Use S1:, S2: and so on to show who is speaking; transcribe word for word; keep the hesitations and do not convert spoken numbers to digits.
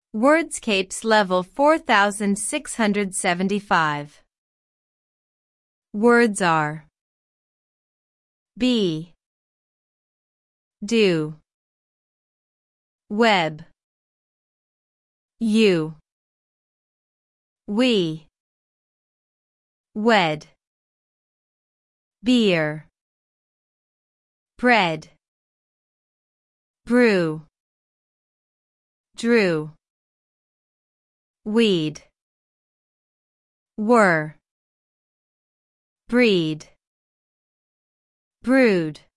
S1: Wordscapes level four thousand six hundred seventy-five. Words are be, do, web, you, we, wed, beer, bread, brew, drew, weed, were, breed, brood,